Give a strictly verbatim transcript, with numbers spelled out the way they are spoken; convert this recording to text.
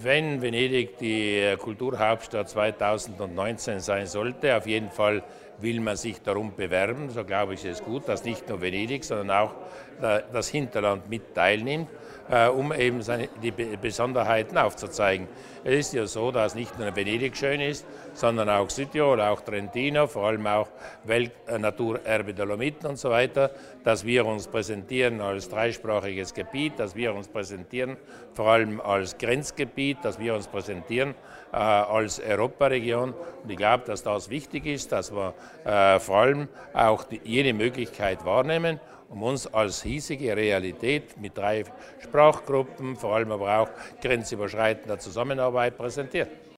Wenn Venedig die Kulturhauptstadt zweitausendneunzehn sein sollte, auf jeden Fall will man sich darum bewerben. So glaube ich, ist es gut, dass nicht nur Venedig, sondern auch das Hinterland mit teilnimmt, um eben seine, die Besonderheiten aufzuzeigen. Es ist ja so, dass nicht nur Venedig schön ist, sondern auch Südtirol, auch Trentino, vor allem auch Weltnaturerbe Dolomiten und so weiter, dass wir uns präsentieren als dreisprachiges Gebiet, dass wir uns präsentieren vor allem als Grenzgebiet, dass wir uns präsentieren äh, als Europaregion. Und ich glaube, dass das wichtig ist, dass wir äh, vor allem auch die, jede Möglichkeit wahrnehmen, um uns als hiesige Realität mit drei Sprachgruppen, vor allem aber auch grenzüberschreitender Zusammenarbeit präsentieren.